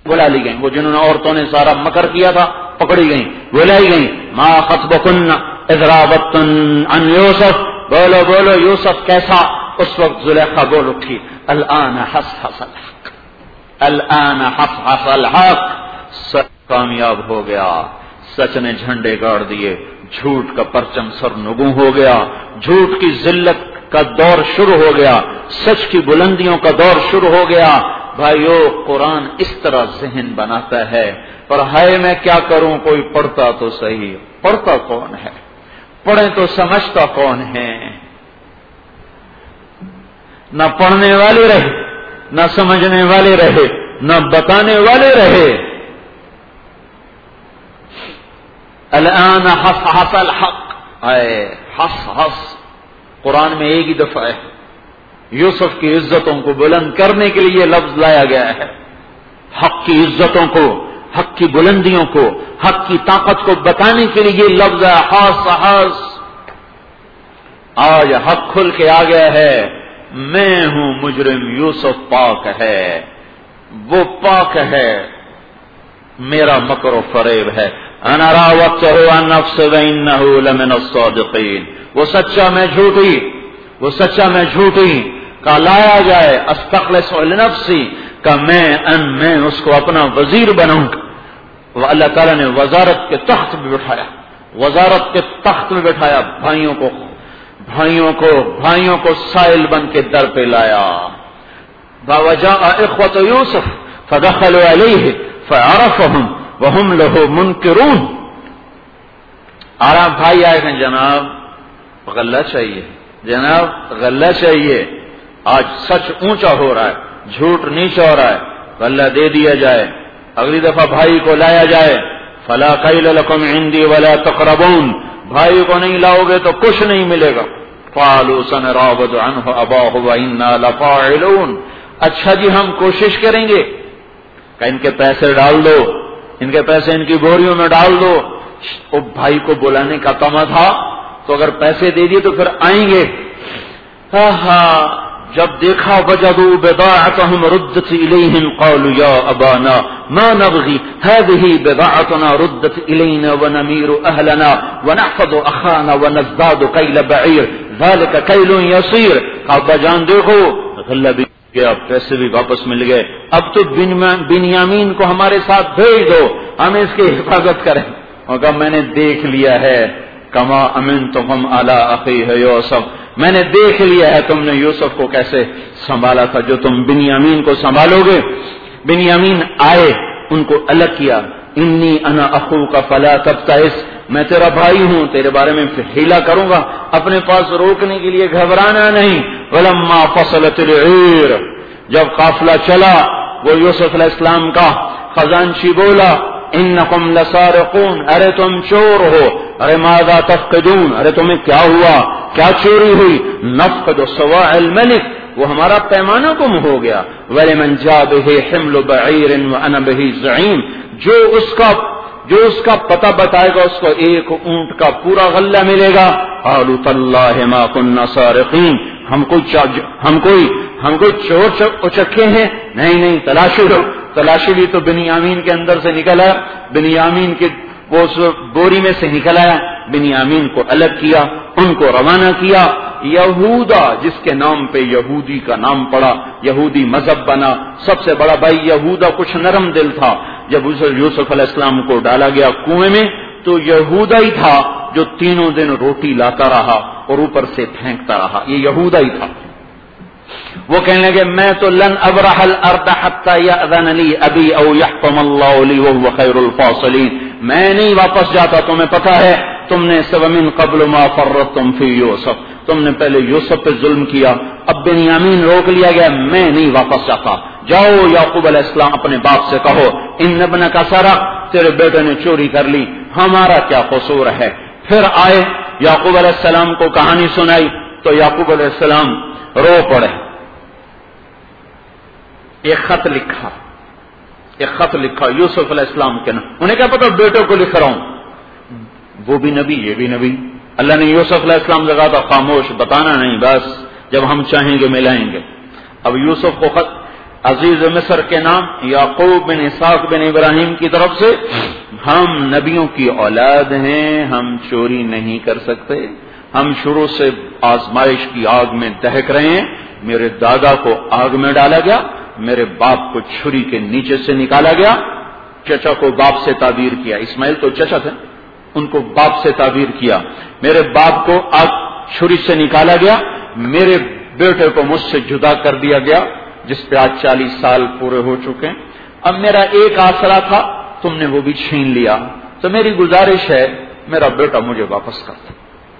بلا لی گئیں، وہ جنہوں نے عورتوں نے سارا مکر کیا تھا پکڑی گئیں، بلائی گئیں. ما خطبکن اذ راوتن عن یوسف، بولو بولو یوسف کیسا. اس وقت زلیخا بول اٹھی، الآن حصحص الحق، الآن حصحص الحق، سچ کامیاب ہو گیا، سچ نے جھنڈے گاڑ دیے، جھوٹ کا پرچم سر نگوں ہو گیا، جھوٹ کی ذلت کا دور شروع ہو گیا، سچ کی بلندیوں کا دور شروع ہو گیا. بھائیو قرآن اس طرح ذہن بناتا ہے. پر ہائے میں کیا کروں، کوئی پڑھتا تو صحیح، پڑھتا کون ہے، پڑھے تو سمجھتا کون ہے. نہ پڑھنے والے رہے، نہ سمجھنے والے رہے، نہ بتانے والے رہے. الآن حصحص الحق، اے حصحص قرآن میں ایک ہی دفعہ ہے. یوسف کی عزتوں کو بلند کرنے کے لیے لفظ لایا گیا ہے. حق کی عزتوں کو، حق کی بلندیوں کو، حق کی طاقت کو بتانے کے لیے یہ لفظ ہے حصحص. آج حق کھل کے آ گیا ہے. میں ہوں مجرم، یوسف پاک ہے، وہ پاک ہے، میرا مکر و فریب ہے. انا راودته عن نفسه وانه لمن الصادقین. وہ سچا میں جھوٹی، وہ سچا میں جھوٹی کا لایا جائے. استخلص لنفسی کا میں اس کو اپنا وزیر بناؤں. وہ اللہ تعالیٰ نے وزارت کے تخت میں بٹھایا، وزارت کے تخت میں بٹھایا. بھائیوں کو سائل بن کے در پہ لایا. وجاء اخوة یوسف فدخلوا علیہ فعرفهم وهم له منکرون. آرام بھائی آئے کہ جناب غلہ چاہیے، جناب غلہ چاہیے. آج سچ اونچا ہو رہا ہے، جھوٹ نیچا ہو رہا ہے، غلہ دے دیا جائے. اگلی دفعہ بھائی کو لایا جائے، فلا کیل لکم عندی ولا تقربون. بھائی کو نہیں لاؤ گے تو کچھ نہیں ملے گا. قالوا سنراود عنه اباه وانا لفاعلون. اچھا جی ہم کوشش کریں گے کہ ان کے پیسے ڈال دو، ان کے پیسے ان کی بوریوں میں ڈال دو. وہ بھائی کو بلانے کا تما تھا تو اگر پیسے دے دیے تو پھر آئیں گے. جب دیکھا وجدوا بضاعتهم ردت الیہم قالوا یا ابانا ما نبغي هذه بضاعتنا ردت الینا ونمیر اہلنا ونحفظ اخانا ونزداد کیل بعیر ذلك کیل یسیر. ابا جان دیکھو غلہ بھی گیا، پیسے بھی واپس مل گئے، اب تو بنیامین کو ہمارے ساتھ بھیج دو، ہم اس کی حفاظت کریں. اور کہا میں نے دیکھ لیا ہے کما امنتم علی اخیہ یوسف، میں نے دیکھ لیا ہے تم نے یوسف کو کیسے سنبھالا تھا جو تم بنیامین کو سنبھالو گے. بنیامین آئے، ان کو الگ کیا. انی انا اخوک فلا تبتئس، میں تیرا بھائی ہوں، تیرے بارے میں حیلہ کروں گا، اپنے پاس روکنے کے لیے گھبرانا نہیں. ولما فصلت العیر، جب قافلہ چلا وہ یوسف علیہ السلام کا خزانچی بولا انکم لسارقون، ارے تم چور ہو. ارے ماذا تفقدون، ارے تمہیں کیا ہوا، کیا چوری ہوئی. نفقد سواع الملک، وہ ہمارا پیمانہ گم ہو گیا. ولمن جاء به حمل بعیر وانا به زعیم، جو اس کا پتہ بتائے گا اس کو ایک اونٹ کا پورا غلہ ملے گا. قالوا تاللہ ما كنا سارقین، ہم کوئی چور اچکے ہیں؟ نہیں، تلاشی بھی تو بنیامین کے اندر سے نکل آیا، بنیامین کے وہ بوری میں سے نکل آیا. بنیامین کو الگ کیا، ان کو روانہ کیا. یہودا جس کے نام پہ یہودی کا نام پڑا، یہودی مذہب بنا. سب سے بڑا بھائی یہودا کچھ نرم دل تھا. جب یوسف علیہ السلام کو ڈالا گیا کنویں میں تو یہودا ہی تھا جو تینوں دن روٹی لاتا رہا اور اوپر سے پھینکتا رہا. یہ یہودا ہی تھا. وہ کہنے لگے میں تو لن ابرح الارض حتى يأذن لي ابي او يحكم الله لي وهو خير الفاصلين. میں نہیں واپس جاتا. تمہیں پتہ ہے تم نے سومن قبل ما فرطتم في يوسف، تم نے پہلے یوسف پہ ظلم کیا، اب بنیامین روک لیا گیا، میں نہیں واپس جاتا. جاؤ یعقوب علیہ السلام اپنے باپ سے کہو ان ابنک سرق، تیرے بیٹے نے چوری کر لی، ہمارا کیا قصور ہے. پھر آئے یعقوب علیہ السلام کو کہانی سنائی تو یعقوب علیہ السلام رو پڑے. ایک خط لکھا یوسف علیہ السلام کے نام. انہیں کیا پتا بیٹوں کو لکھ رہا ہوں، وہ بھی نبی یہ بھی نبی. اللہ نے یوسف علیہ السلام سے کہا تھا خاموش، بتانا نہیں، بس جب ہم چاہیں گے ملائیں گے. اب یوسف کو خط عزیز مصر کے نام یعقوب بن اسحاق بن ابراہیم کی طرف سے، ہم نبیوں کی اولاد ہیں، ہم چوری نہیں کر سکتے، ہم شروع سے آزمائش کی آگ میں دہک رہے ہیں۔ میرے دادا کو آگ میں ڈالا گیا، میرے باپ کو چھری کے نیچے سے نکالا گیا، چچا کو باپ سے تعبیر کیا، اسماعیل تو چچا تھے، ان کو باپ سے تعبیر کیا، میرے باپ کو آگ چھری سے نکالا گیا، میرے بیٹے کو مجھ سے جدا کر دیا گیا جس پہ آج 40 سال پورے ہو چکے ہیں۔ اب میرا ایک آسرا تھا، تم نے وہ بھی چھین لیا، تو میری گزارش ہے میرا بیٹا مجھے واپس کر دو۔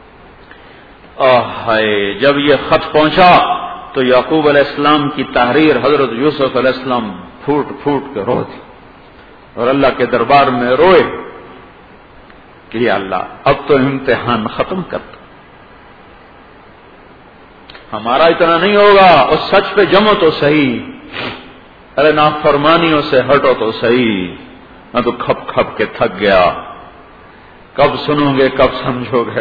جب یہ خط پہنچا تو یعقوب علیہ السلام کی تحریر حضرت یوسف علیہ السلام پھوٹ پھوٹ کے رو دی اور اللہ کے دربار میں روئے کہ یا اللہ اب تو امتحان ختم کر دو، ہمارا اتنا نہیں ہوگا، اس سچ پہ جمو تو صحیح، ارے نافرمانیوں سے ہٹو تو صحیح، نہ تو کھپ کھپ کے تھک گیا، کب سنو گے کب سمجھو گے۔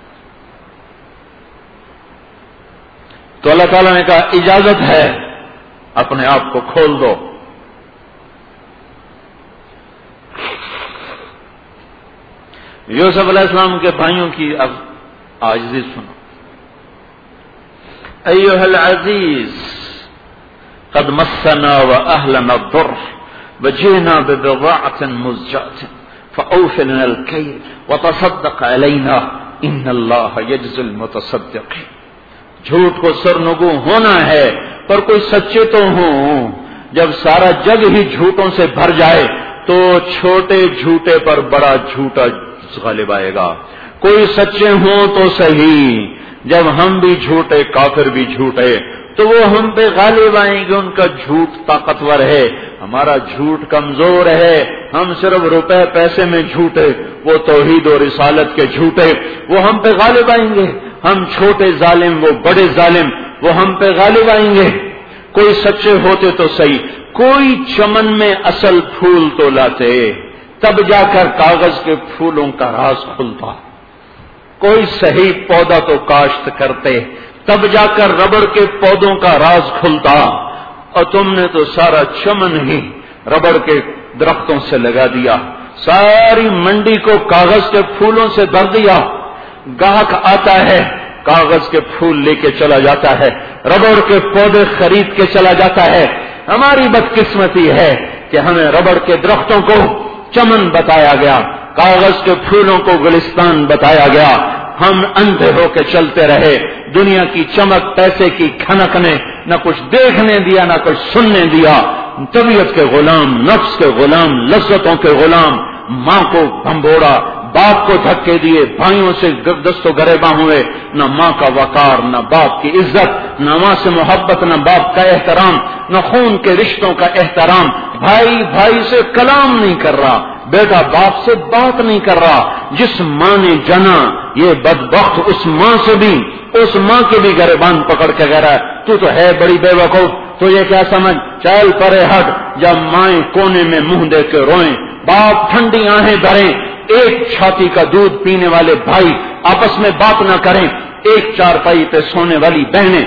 تو اللہ تعالیٰ نے کہا اجازت ہے، اپنے آپ کو کھول دو۔ یوسف علیہ السلام کے بھائیوں کی اب عاجزی سنو۔ ایھا العزیز قد مسنا واهلنا الضر وجئنا ببضاعة مزجاة فأوف لنا الكيل وتصدق علينا ان الله يجزي المتصدقين۔ جھوٹ کو سرنگو ہونا ہے پر کوئی سچے تو ہوں، جب سارا جگ ہی جھوٹوں سے بھر جائے تو چھوٹے جھوٹے پر بڑا جھوٹا غالب آئے گا، کوئی سچے ہوں تو صحیح، جب ہم بھی جھوٹے کافر بھی جھوٹے تو وہ ہم پہ غالب آئیں گے، ان کا جھوٹ طاقتور ہے، ہمارا جھوٹ کمزور ہے، ہم صرف روپے پیسے میں جھوٹے، وہ توحید و رسالت کے جھوٹے، وہ ہم پہ غالب آئیں گے، ہم چھوٹے ظالم وہ بڑے ظالم، وہ ہم پہ غالب آئیں گے۔ کوئی سچے ہوتے تو صحیح، کوئی چمن میں اصل پھول تو لاتے، تب جا کر کاغذ کے پھولوں کا راز کھلتا، کوئی صحیح پودا تو کاشت کرتے، تب جا کر ربڑ کے پودوں کا راز کھلتا، اور تم نے تو سارا چمن ہی ربڑ کے درختوں سے لگا دیا، ساری منڈی کو کاغذ کے پھولوں سے بھر دیا، گاہک آتا ہے کاغذ کے پھول لے کے چلا جاتا ہے، ربڑ کے پودے خرید کے چلا جاتا ہے۔ ہماری بدقسمتی ہے کہ ہمیں ربڑ کے درختوں کو چمن بتایا گیا، کاغذ کے پھولوں کو گلستان بتایا گیا، ہم اندھے ہو کے چلتے رہے، دنیا کی چمک پیسے کی کھنک نے نہ کچھ دیکھنے دیا نہ کچھ سننے دیا، طبیعت کے غلام، نفس کے غلام، لذتوں کے غلام، ماں کو بھمبوڑا، باپ کو دھکے دیے، بھائیوں سے دست و گریباں ہوئے، نہ ماں کا وقار نہ باپ کی عزت، نہ ماں سے محبت نہ باپ کا احترام، نہ خون کے رشتوں کا احترام، بھائی بھائی سے کلام نہیں کر رہا، بیٹا باپ سے بات نہیں کر رہا، جس ماں نے جنا یہ بدبخت اس ماں سے بھی، اس ماں کے بھی گریبان پکڑ کے کہہ رہا ہے تو ہے بڑی بے وقوف، تو یہ کیا سمجھ، چل پرے ہٹ، جب مائیں کونے میں منہ دے کے روئیں، باپ ٹھنڈی آہیں بھریں، ایک چھاتی کا دودھ پینے والے بھائی آپس میں بات نہ کریں، ایک چارپائی پہ سونے والی بہنیں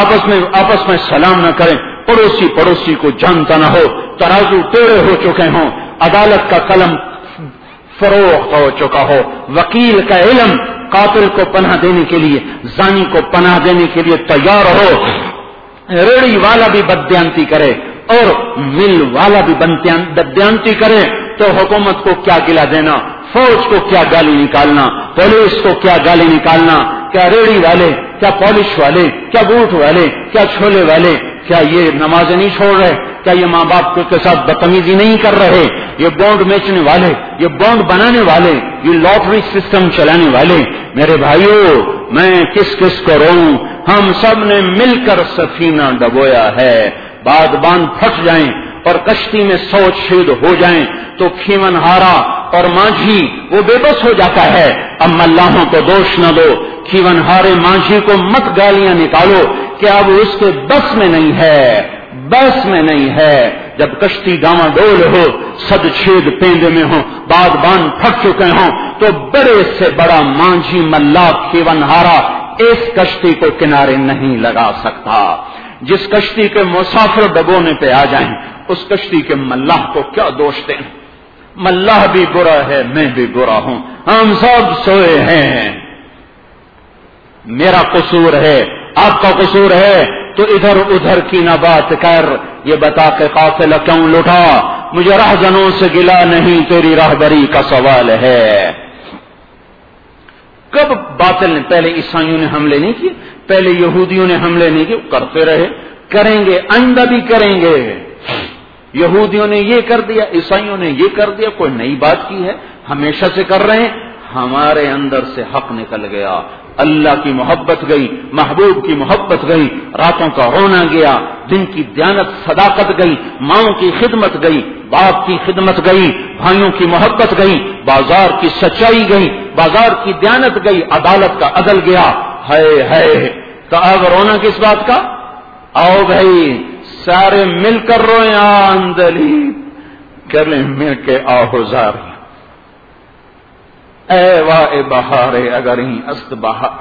آپس میں سلام نہ کریں، پڑوسی کو جانتا نہ ہو، ترازو ٹیڑھے ہو چکے ہوں، عدالت کا قلم فروخت ہو چکا ہو، وکیل کا علم قاتل کو پناہ دینے کے لیے، زانی کو پناہ دینے کے لیے تیار ہو، ریڑی والا بھی بددیانتی کرے اور مل والا بھی بددیانتی کرے تو حکومت کو کیا گلا دینا، فوج کو کیا گالی نکالنا، پولیس کو کیا گالی نکالنا، کیا ریڑی والے، کیا پالش والے، کیا بوٹ والے، کیا چھولے والے، کیا یہ نمازیں نہیں چھوڑ رہے، کیا یہ ماں باپ کے ساتھ بدتمیزی نہیں کر رہے، یہ بانڈ بیچنے والے، یہ بانڈ بنانے والے، یہ لاٹری سسٹم چلانے والے، میرے بھائیوں میں کس کس کو روؤں، ہم سب نے مل کر سفینہ ڈبویا ہے، بعد باندھ پھٹ جائیں اور کشتی میں 100 شہید ہو جائیں تو کھیون ہارا اور مانجھی وہ بے بس ہو جاتا ہے، اب ملاحوں کو دوش نہ دو، کھیون ہارے مانجھی کو مت گالیاں نکالو کہ اب اس کے بس میں نہیں ہے، جب کشتی ڈاما ڈول ہو، 100 چھید پیندے میں ہو، بعد باندھ پھٹ چکے ہوں تو بڑے سے بڑا مانجھی ملا کھیون ہارا اس کشتی کو کنارے نہیں لگا سکتا، جس کشتی کے مسافر ڈبونے پہ آ جائیں اس کشتی کے ملاح کو کیا دوش دیں؟ ملاح بھی برا ہے، میں بھی برا ہوں، ہم سب سوئے ہیں، میرا قصور ہے، آپ کا قصور ہے، تو ادھر ادھر کی نہ بات کر، یہ بتا کہ قافلہ کیوں لٹا، مجھے رہزنوں سے گلا نہیں، تیری راہبری کا سوال ہے۔ کب باطل نے، پہلے عیسائیوں نے حملے نہیں کیے، پہلے یہودیوں نے حملے نہیں کیے، کرتے رہے، کریں گے، آئندہ بھی کریں گے۔ یہودیوں نے یہ کر دیا، عیسائیوں نے یہ کر دیا، کوئی نئی بات کی ہے، ہمیشہ سے کر رہے ہیں۔ ہمارے اندر سے حق نکل گیا، اللہ کی محبت گئی، محبوب کی محبت گئی، راتوں کا رونا گیا، دن کی دیانت صداقت گئی، ماؤں کی خدمت گئی، باپ کی خدمت گئی، بھائیوں کی محبت گئی، بازار کی سچائی گئی، بازار کی دیانت گئی، عدالت کا عدل گیا۔ ہے تو اب رونا کس بات کا؟ آؤ بھائی سارے مل کر روئیں، آندلی گلے میں کے آہوزار، اے واہ بہارے اگر ہی است بہار۔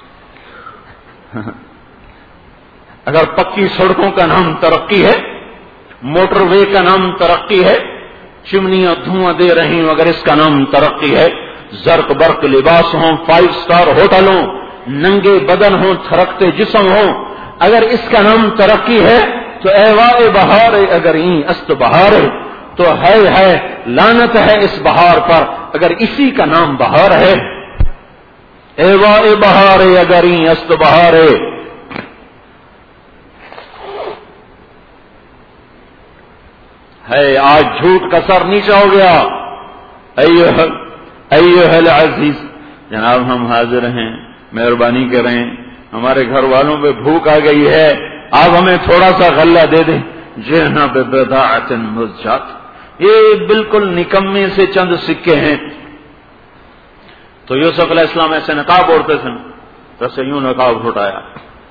اگر پکی سڑکوں کا نام ترقی ہے، موٹر وے کا نام ترقی ہے، چمنیاں دھواں دے رہی ہوں اگر اس کا نام ترقی ہے، زرق برق لباس ہوں، 5 اسٹار ہوٹل ہوں، ننگے بدن ہوں، تھرکتے جسم ہوں، اگر اس کا نام ترقی ہے تو اے واہ بہارے اگر ہی است بہارے، تو ہے لعنت ہے اس بہار پر اگر اسی کا نام بہار ہے۔ اے واہ بہارے اگر ہی است بہارے۔ ہے آج جھوٹ کا سر نیچا ہو گیا۔ ایھا العزیز، جناب ہم حاضر ہیں، مہربانی کریں، ہمارے گھر والوں پہ بھوک آ گئی ہے، آپ ہمیں تھوڑا سا غلہ دے دیں۔ جئنا ببضاعۃ مزجاۃ، یہ بالکل نکمے سے چند سکے ہیں۔ تو یوسف علیہ السلام ایسے نقاب اوڑھتے تھے، ویسے یوں نقاب اٹھایا۔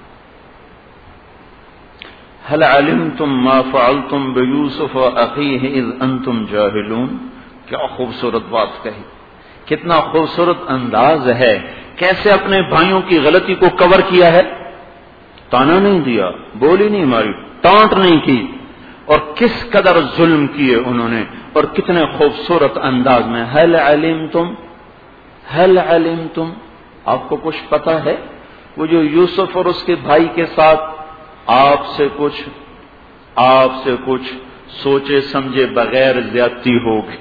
هل علمتم ما فعلتم بیوسف اخیہ اذ انتم جاہلون۔ کیا خوبصورت بات کہی، کتنا خوبصورت انداز ہے، کیسے اپنے بھائیوں کی غلطی کو کور کیا ہے، تانا نہیں دیا، بولی نہیں ماری، ٹانٹ نہیں کی، اور کس قدر ظلم کیے انہوں نے، اور کتنے خوبصورت انداز میں۔ هل علمتم، هل علمتم، آپ کو کچھ پتا ہے؟ وہ جو یوسف اور اس کے بھائی کے ساتھ آپ سے کچھ سوچے سمجھے بغیر زیادتی ہوگی۔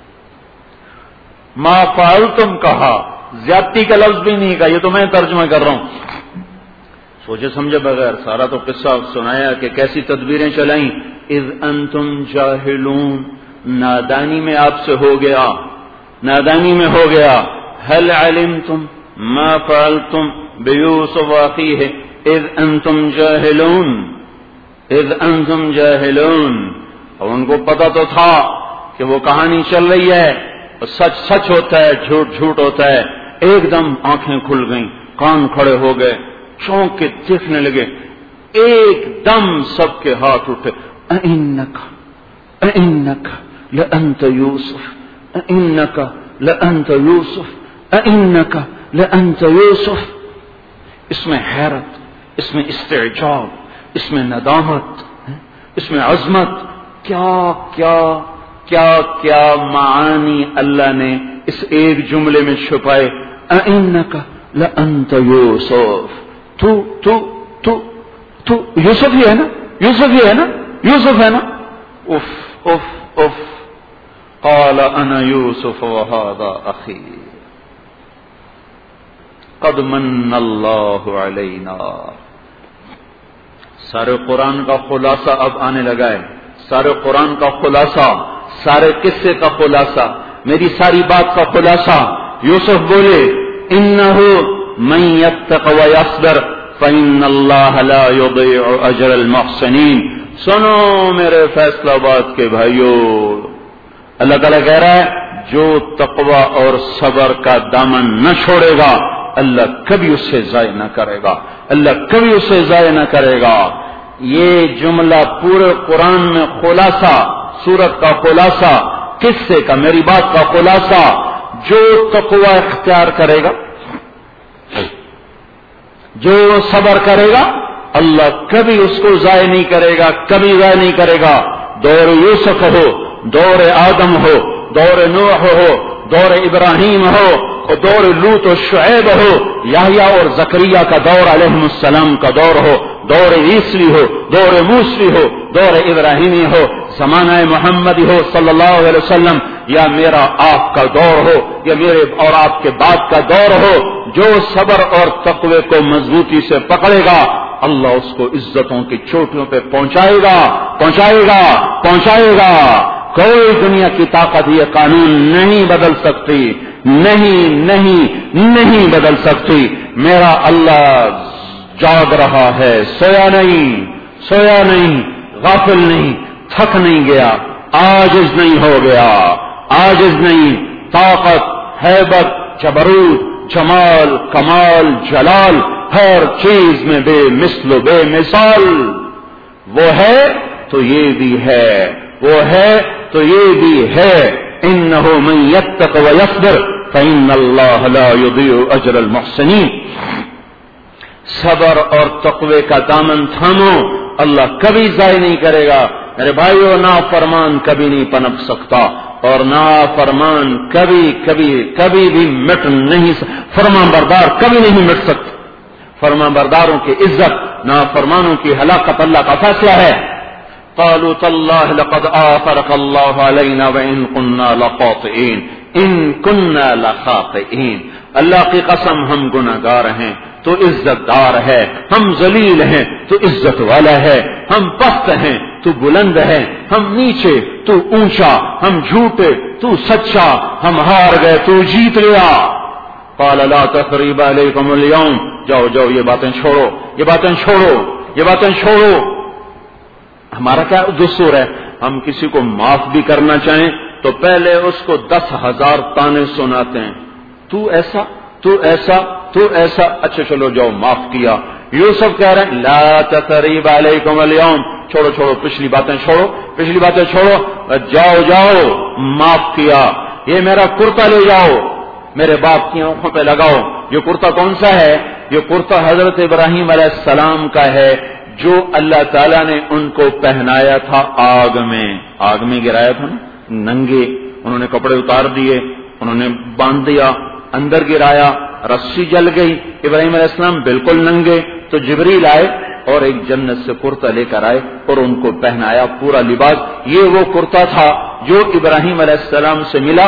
ما فعلتم کہا، زیادتی کا لفظ بھی نہیں کہا، یہ تو میں ترجمہ کر رہا ہوں۔ سوچے سمجھے بغیر سارا تو قصہ سنایا کہ کیسی تدبیریں چلائیں۔ اذ انتم جاہلون، نادانی میں آپ سے ہو گیا، نادانی میں ہو گیا۔ هل علمتم ما فعلتم بیوسف واخیہ اذ انتم جاہلون، اذ انتم جاہلون۔ اور ان کو پتا تو تھا کہ وہ کہانی چل رہی ہے، سچ سچ ہوتا ہے، جھوٹ جھوٹ ہوتا ہے۔ ایک دم آنکھیں کھل گئیں، کان کھڑے ہو گئے، چونک کے دیکھنے لگے، ایک دم سب کے ہاتھ اٹھے۔ اِنَّكَ لَأَنْتَ يُوسُف، اِنَّكَ لَأَنْتَ يُوسُف، اِنَّكَ لَأَنْتَ يُوسُف۔ اس میں حیرت، اس میں استعجاب، اس میں ندامت، اس میں عظمت، کیا کیا کیا کیا معانی اللہ نے اس ایک جملے میں چھپائے۔ اِنَّكَ لَأَنْتَ يُوسُف، تو یوسف ہی ہے نا، یوسف ہی ہے نا، یوسف ہے نا۔ اف اف اف، قال انا یوسف وهذا اخی قد من اللہ علینا۔ سارے قرآن کا خلاصہ اب آنے لگا ہے، سارے قرآن کا خلاصہ، سارے قصے کا خلاصہ، میری ساری بات کا خلاصہ۔ یوسف بولے انہ من یتق ویصبر فإن اللہ لا یضیع اجر المحسنین۔ سنو میرے فیصلہ باد کے بھائیو، اللہ تعالیٰ کہہ رہا ہے جو تقوی اور صبر کا دامن نہ چھوڑے گا اللہ کبھی اسے ضائع نہ کرے گا، اللہ کبھی اسے ضائع نہ کرے گا۔ یہ جملہ پورے قرآن میں خلاصہ، سورت کا خلاصہ، قصے کا، میری بات کا خلاصہ۔ جو تقوی اختیار کرے گا، جو صبر کرے گا، اللہ کبھی اس کو ضائع نہیں کرے گا، کبھی ضائع نہیں کرے گا. دور یوسف ہو، دور آدم ہو، دور نوح ہو، دور ابراہیم ہو، اور دور لوط و شعیب ہو، یحییٰ اور زکریا کا دور علیہ السلام کا دور ہو، دور عیسوی ہو، دور موسوی ہو، دور ابراہیمی ہو، زمانہ محمدی ہو صلی اللہ علیہ وسلم، یا میرا آپ کا دور ہو، یا میرے اور آپ کے بعد کا دور ہو، جو صبر اور تقوی کو مضبوطی سے پکڑے گا اللہ اس کو عزتوں کی چوٹیوں پہ پہنچائے گا، پہنچائے گا، پہنچائے گا. کوئی دنیا کی طاقت یہ قانون نہیں بدل سکتی، نہیں نہیں نہیں بدل سکتی. میرا اللہ جاگ رہا ہے، سویا نہیں، سویا نہیں، غافل نہیں، تھک نہیں گیا، عاجز نہیں ہو گیا، عاجز نہیں. طاقت، ہیبت، جبروت، جمال، کمال، جلال، ہر چیز میں بے مثل و بے مثال. وہ ہے تو یہ بھی ہے، وہ ہے تو یہ بھی ہے. انہ من یتق ویصبر فإن اللہ لا یضیع اجر المحسنین. صبر اور تقوی کا دامن تھامو، اللہ کبھی ضائع نہیں کرے گا. میرے بھائیو، نافرمان کبھی نہیں پنپ سکتا، اور نافرمان کبھی کبھی کبھی بھی مٹ نہیں، فرمان بردار کبھی نہیں مٹ سکتا. فرمان برداروں کی عزت، نافرمانوں کی ہلاکت اللہ کا فیصلہ ہے. قالوا تالله لقد آثرك الله علينا وإن كنا لخاطئين إن كنا لخاطئين. اللہ کی قسم ہم گناہگار ہیں تو عزت دار ہے، ہم ذلیل ہیں تو عزت والا ہے، ہم پست ہیں تو بلند ہے، ہم نیچے تو اونچا، ہم جھوٹے تو سچا، ہم ہار گئے تو جیت گیا. قال لا تثریب علیکم اليوم. جاؤ جاؤ، یہ باتیں چھوڑو، یہ باتیں چھوڑو، یہ باتیں چھوڑو. ہمارا کیا دستور ہے؟ ہم کسی کو معاف بھی کرنا چاہیں تو پہلے اس کو 10,000 تانے سناتے ہیں، تو ایسا، تو ایسا، تو ایسا. اچھا چلو جاؤ، معاف کیا. یوسف کہہ رہے ہیں لا تثریب علیکم اليوم. چھوڑو چھوڑو، پچھلی باتیں چھوڑو، پچھلی باتیں چھوڑو، جاؤ جاؤ، معاف کیا. یہ میرا کرتا لے جاؤ، میرے باپ کی آنکھوں پہ لگاؤ. یہ کرتا کون سا ہے؟ یہ کرتا حضرت ابراہیم علیہ السلام کا ہے، جو اللہ تعالیٰ نے ان کو پہنایا تھا آگ میں. آگ میں گرایا تھا نا، ننگے، انہوں نے کپڑے اتار دیے، انہوں نے باندھ دیا، اندر گرایا، رسی جل گئی، ابراہیم علیہ السلام بالکل ننگے. تو جبریل آئے اور ایک جنت سے کرتا لے کر آئے اور ان کو پہنایا پورا لباس. یہ وہ کرتا تھا جو ابراہیم علیہ السلام سے ملا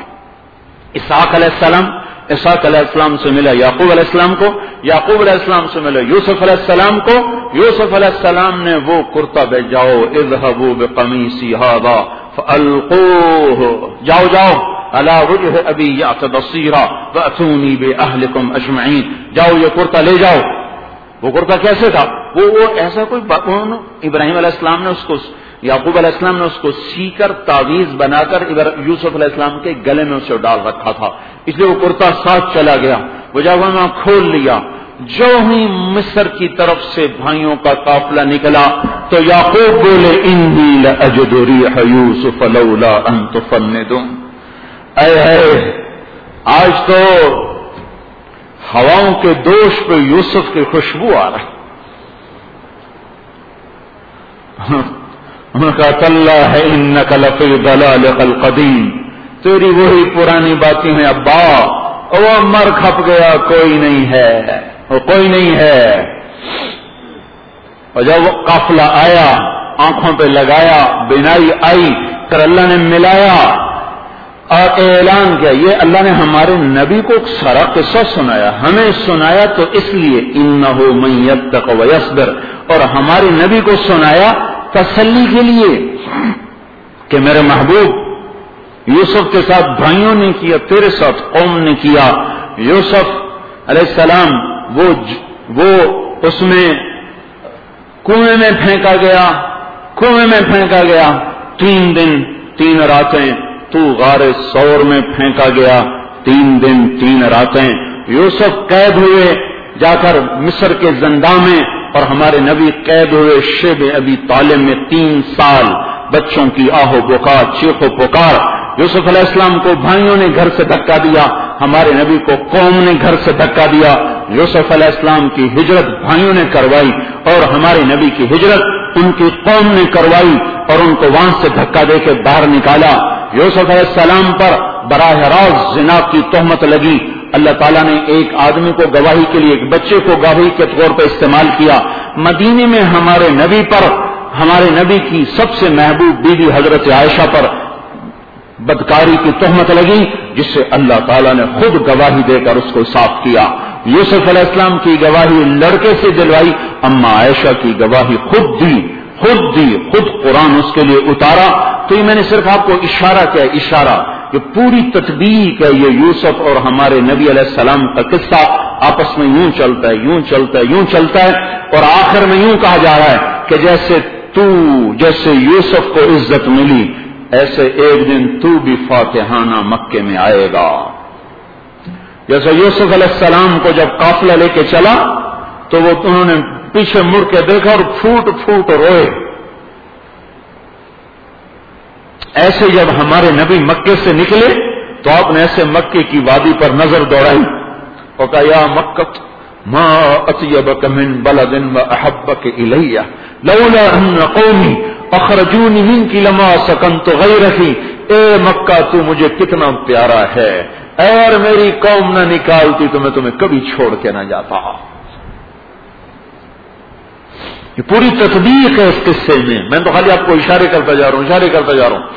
اسحاق علیہ السلام، اسحاق علیہ السلام سے ملا یعقوب علیہ السلام کو، یعقوب علیہ السلام سے ملا یوسف علیہ السلام کو. یوسف علیہ السلام نے وہ کرتا بھیجاؤ، اذهبوا بقمیصی ھذا فالقوه. جاؤ جاؤ، علی وجه ابی یأت بصیرا واتونی باہلکم اجمعین. جاؤ یہ کرتا لے جاؤ. وہ کرتا کیسے تھا؟ وہ ایسا کوئی ابراہیم علیہ السلام نے اس کو، یعقوب علیہ السلام نے اس کو سی کر تعویذ بنا کر یوسف علیہ السلام کے گلے میں اسے ڈال رکھا تھا، اس لیے وہ کرتا ساتھ چلا گیا. وہ جب وہاں کھول لیا، جو ہی مصر کی طرف سے بھائیوں کا قافلہ نکلا تو یعقوب بولے انی لاجد ریح یوسف لولا ان تفندون. اے آج تو ہواؤں کے دوش پہ یوسف کی خوشبو آ رہی. انہوں نے کہا تاللہ انک لفی ضلالک القدیم. تیری وہی پرانی باتیں ہیں ابا، وہ مر کھپ گیا، کوئی نہیں ہے، وہ کوئی نہیں ہے. اور جب وہ قافلہ آیا، آنکھوں پہ لگایا، بینائی آئی، پھر اللہ نے ملایا اور اعلان کیا. یہ اللہ نے ہمارے نبی کو سارا قصہ سنایا، ہمیں سنایا تو اس لیے انہ من یتق ویصبر، اور ہمارے نبی کو سنایا تسلی کے لیے کہ میرے محبوب یوسف کے ساتھ بھائیوں نے کیا، تیرے ساتھ قوم نے کیا. یوسف علیہ السلام وہ اس میں کنویں میں پھینکا گیا، کنویں میں پھینکا گیا. 3 دن 3 راتیں تو غار ثور میں پھینکا گیا. 3 دن 3 راتیں یوسف قید ہوئے جا کر مصر کے زنداں میں، اور ہمارے نبی قید ہوئے شیب ابی طالب میں 3 سال. بچوں کی آہو پکار، چیخو پکار. یوسف علیہ السلام کو بھائیوں نے گھر سے دھکا دیا، ہمارے نبی کو قوم نے گھر سے دھکا دیا. یوسف علیہ السلام کی ہجرت بھائیوں نے کروائی اور ہمارے نبی کی ہجرت ان کی قوم نے کروائی اور ان کو وہاں سے دھکا دے کے باہر نکالا. یوسف علیہ السلام پر براہ راست زنا کی تہمت لگی. اللہ تعالیٰ نے ایک آدمی کو گواہی کے لیے، ایک بچے کو گواہی کے طور پر استعمال کیا. مدینے میں ہمارے نبی پر، ہمارے نبی کی سب سے محبوب بیوی حضرت عائشہ پر بدکاری کی تہمت لگی، جس سے اللہ تعالیٰ نے خود گواہی دے کر اس کو صاف کیا. یوسف علیہ السلام کی گواہی لڑکے سے دلوائی، اما عائشہ کی گواہی خود دی، خود قرآن اس کے لیے اتارا. تو یہ میں نے صرف آپ کو اشارہ کیا، اشارہ کہ پوری تطبیق ہے یہ یوسف اور ہمارے نبی علیہ السلام کا قصہ. آپس میں یوں چلتا ہے اور آخر میں یوں کہا جا رہا ہے کہ جیسے یوسف کو عزت ملی، ایسے ایک دن تو بھی فاتحانہ مکے میں آئے گا. جیسے یوسف علیہ السلام کو جب قافلہ لے کے چلا تو وہ انہوں نے پیچھے مڑ کے دیکھا اور پھوٹ روئے. ایسے جب ہمارے نبی مکے سے نکلے تو آپ نے ایسے مکے کی وادی پر نظر دوڑائی اور کہا یا مکہ ما اطیبک من بلد واحبک الی لولا ان قومی اخرجونی منک لما سکنت غیرکی. اے مکہ تو مجھے کتنا پیارا ہے، اگر میری قوم نہ نکالتی تو میں تمہیں کبھی چھوڑ کے نہ جاتا. یہ پوری تطبیق ہے اس قصے میں تو خالی آپ کو اشارے کرتا جا رہا ہوں.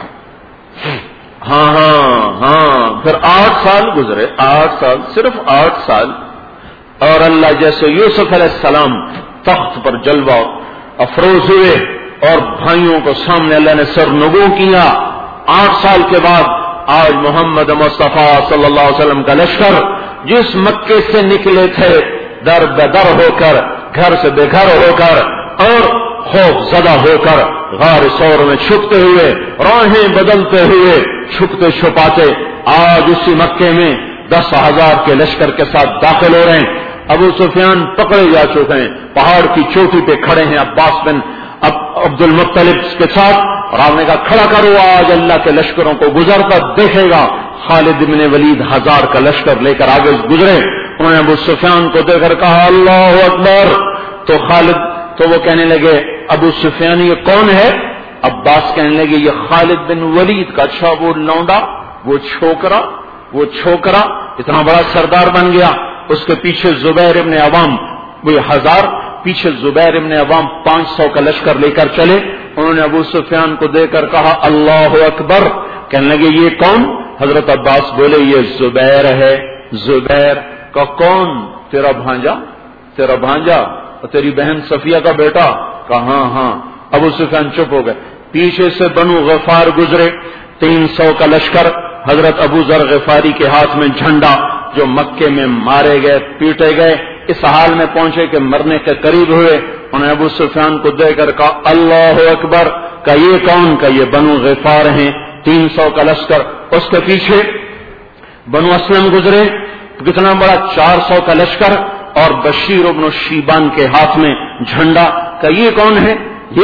ہاں پھر 8 سال گزرے، 8 سال، صرف 8 سال، اور اللہ جیسے یوسف علیہ السلام تخت پر جلوہ افروز ہوئے اور بھائیوں کو سامنے اللہ نے سرنگوں کیا. 8 سال کے بعد آج محمد مصطفیٰ صلی اللہ علیہ وسلم کا لشکر جس مکے سے نکلے تھے در بدر ہو کر، گھر سے بے گھر ہو کر اور خوف زدہ ہو کر غار ثور میں چھپتے ہوئے، راہیں بدلتے ہوئے، چھپتے چھپاتے آج اسی مکے میں 10,000 کے لشکر کے ساتھ داخل ہو رہے ہیں. ابو سفیان پکڑے جا چکے ہیں، پہاڑ کی چوٹی پہ کھڑے ہیں عباس بن عبد المطلب کے ساتھ، اور آپ نے کہا کھڑا کرو، آج اللہ کے لشکروں کو گزرتا دیکھے گا. خالد بن ولید 1000 کا لشکر لے کر آگے گزرے. انہوں نے ابو سفیان کو دیکھ کر کہا اللہ اکبر. تو وہ کہنے لگے ابو سفیان یہ کون ہے؟ عباس کہنے لگے یہ خالد بن ولید کا. اچھا وہ لونڈا، وہ چھوکرا اتنا بڑا سردار بن گیا. اس کے پیچھے زبیر ابن عوام، وہ 1000 پیچھے زبیر ابن عوام 500 کا لشکر لے کر چلے. انہوں نے ابو سفیان کو دیکھ کر کہا اللہ اکبر. کہنے لگے یہ کون؟ حضرت عباس بولے یہ زبیر ہے. زبیر کا کون؟ تیرا بھانجا اور تیری بہن صفیہ کا بیٹا. کہا ہاں. ابو سفیان چپ ہو گئے. پیچھے سے بنو غفار گزرے، 300 کا لشکر، حضرت ابو ذر غفاری کے ہاتھ میں جھنڈا، جو مکے میں مارے گئے، پیٹے گئے، اس حال میں پہنچے کہ مرنے کے قریب ہوئے. انہوں نے ابو سفیان کو دیکھ کر کہا اللہ اکبر. کہ یہ کون؟ کہ یہ بنو غفار ہیں. 300 کا لشکر. اس کے پیچھے بنو اسلم گزرے، کتنا بڑا 400 کا لشکر، اور بشیر ابن شیبان کے ہاتھ میں جھنڈا. کہ یہ کون ہے؟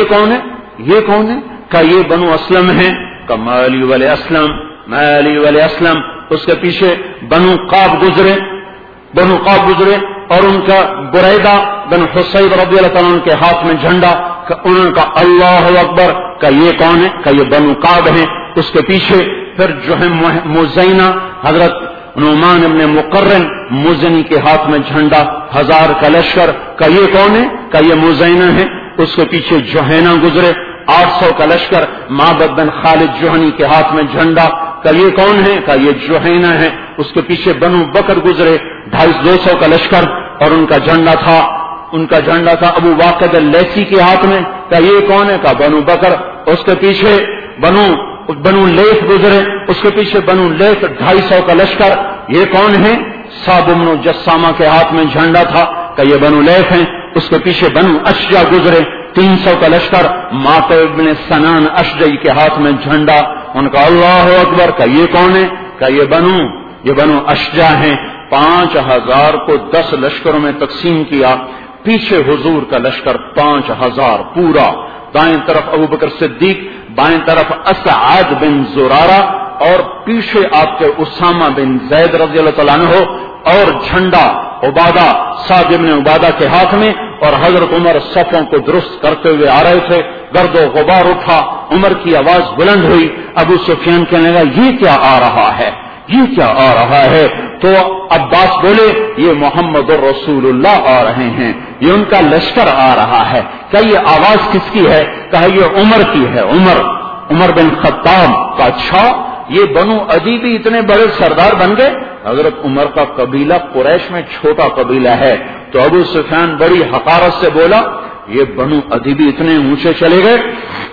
کہ یہ بنو اسلم ہیں. کہ مالی ولی اسلم. اس کے پیچھے بنو قاب گزرے اور ان کا بریدہ بن حصیب رضی اللہ تعالیٰ عنہ کے ہاتھ میں جھنڈا. کہ انہوں کا اللہ اکبر. کہ یہ کون ہے؟ کہ یہ بنو قاب ہیں. اس کے پیچھے پھر جو ہے مزینہ، حضرت نعمان ابن مقرن مزنی کے ہاتھ میں جھنڈا، 1000 کا لشکر. کہ یہ کون ہے؟ کہ یہ مزینہ ہے. اس کے پیچھے جوہینہ گزرے، 800 کا لشکر، معبد بن خالد جوہنی کے ہاتھ میں جھنڈا. کہ یہ کون ہے؟ کہ یہ جوہینہ ہے. اس کے پیچھے بنو بکر گزرے، 250 کا لشکر، اور ان کا جھنڈا تھا ابو واقد اللیثی کے ہاتھ میں. کہ یہ کون ہے؟ کہ بنو بکر. اس کے پیچھے بنو لیث گزرے، اس کے پیچھے بنو لیث، 250 کا لشکر. یہ کون ہے؟ صعب بن جسامہ کے ہاتھ میں جھنڈا تھا. کہ یہ بنو لیث ہیں. اس کے پیچھے بنو اشجع گزرے، 300 کا لشکر، معقب بن سنان اشجعی کے ہاتھ میں جھنڈا. ان کا اللہ اکبر. کہ یہ کون ہے؟ کہ یہ بنو اشجع ہیں. 5000 کو 10 لشکروں میں تقسیم کیا. پیچھے حضور کا لشکر 5000 پورا. دائیں طرف ابو بکر صدیق، بائیں طرف اسعد بن زرارہ، اور پیچھے آپ کے اسامہ بن زید رضی اللہ تعالیٰ عنہ، اور جھنڈا عبادہ، سعد بن عبادہ کے ہاتھ میں، اور حضرت عمر صفوں کو درست کرتے ہوئے آ رہے تھے. گرد و غبار اٹھا، عمر کی آواز بلند ہوئی. ابو سفیان کہنے لگا یہ کیا آ رہا ہے، یہ کیا آ رہا ہے؟ تو عباس بولے یہ محمد الرسول اللہ آ رہے ہیں، یہ ان کا لشکر آ رہا ہے. کیا یہ آواز کس کی ہے؟ کہا یہ عمر کی ہے. عمر بن خطاب کا. اچھا، یہ بنو عدی بھی اتنے بڑے سردار بن گئے؟ حضرت عمر کا قبیلہ قریش میں چھوٹا قبیلہ ہے. تو ابو سفیان بڑی حقارت سے بولا یہ بنو عدی بھی اتنے اونچے چلے گئے؟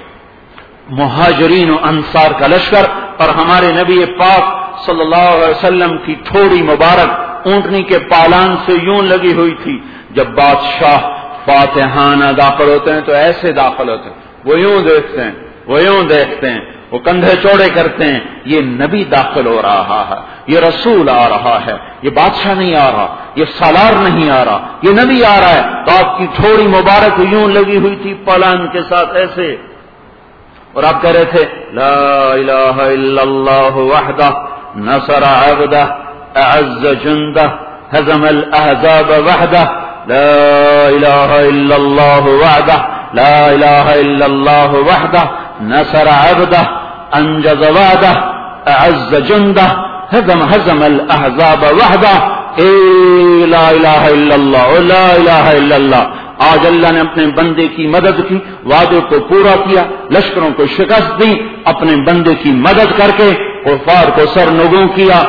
مہاجرین و انصار کا لشکر، اور ہمارے نبی پاک صلی اللہ علیہ وسلم کی تھوڑی مبارک اونٹنی کے پالان سے یوں لگی ہوئی تھی. جب بادشاہ فاتحانہ داخل ہوتے ہیں تو ایسے داخل ہوتے ہیں، وہ یوں دیکھتے ہیں، وہ یوں دیکھتے ہیں، وہ کندھے چوڑے کرتے ہیں. یہ نبی داخل ہو رہا ہے، یہ رسول آ رہا ہے، یہ بادشاہ نہیں آ رہا، یہ سالار نہیں آ رہا، یہ نبی آ رہا ہے. تو آپ کی تھوڑی مبارک یوں لگی ہوئی تھی پالان کے ساتھ ایسے، اور آپ کہہ رہے تھے لا الہ الا اللہ وحدہ نصر عبدہ اعز جندہ ہزم الاحزاب وحدہ لا الہ الا اللہ وحدہ لا الہ الا اللہ وحدہ نصر عبدہ انجز وعدہ اعز جندہ ہزم الاحزاب وحدہ. اے لا الہ الا اللہ، لا الہ الا اللہ. آج اللہ نے اپنے بندے کی مدد کی، وعدے کو پورا کیا، لشکروں کو شکست دی، اپنے بندے کی مدد کر کے کفار کو سرنگوں کیا.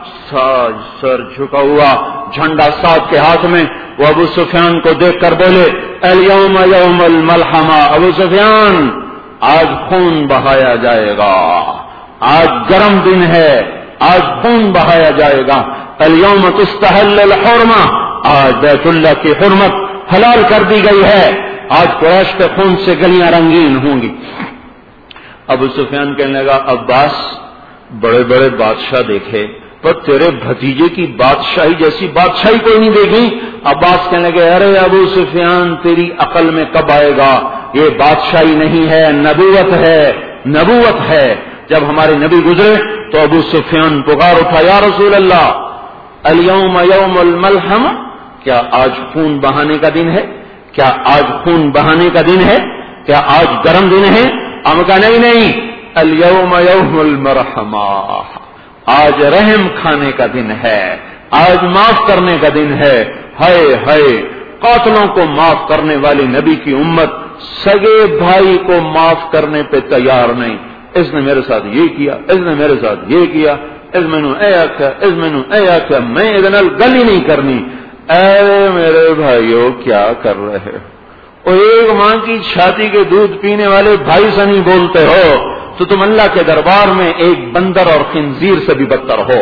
سر جھکا ہوا، جھنڈا ساتھ کے ہاتھ میں. وہ ابو سفیان کو دیکھ کر بولے الیوم یوم الملحمہ. ابو سفیان آج خون بہایا جائے گا، آج گرم دن ہے، آج خون بہایا جائے گا. الیوم تستحل الحرمہ، آج بیت اللہ کی حرمت حلال کر دی گئی ہے، آج قریش کے خون سے گلیاں رنگین ہوں گی. ابو سفیان کہنے لگا عباس بڑے بڑے بادشاہ دیکھے پر تیرے بھتیجے کی بادشاہی جیسی بادشاہی کوئی نہیں دیکھی. عباس کہنے لگے ارے ابو سفیان تیری عقل میں کب آئے گا، یہ بادشاہی نہیں ہے، نبوت ہے، نبوت ہے. جب ہمارے نبی گزرے تو ابو سفیان پکار اٹھا یا رسول اللہ الیوم یوم الملحمہ، کیا آج خون بہانے کا دن ہے؟ کیا آج خون بہانے کا دن ہے؟ کیا آج گرم دن ہے؟ ہم کہا نہیں، الیوم یوم المرحمہ، آج رحم کھانے کا دن ہے، آج معاف کرنے کا دن ہے. ہائے ہائے، قاتلوں کو معاف کرنے والی نبی کی امت سگے بھائی کو معاف کرنے پہ تیار نہیں. اس نے میرے ساتھ یہ کیا، اس نے میرے ساتھ یہ کیا، اس میں نو اے آکھا، اس میں نو اے آکھا، میں ادھر گلی نہیں کرنی. اے میرے بھائیوں کیا کر رہے ہو؟ ایک ماں کی چھاتی کے دودھ پینے والے بھائی سے نہیں بولتے ہو تو تم اللہ کے دربار میں ایک بندر اور خنزیر سے بھی بدتر ہو.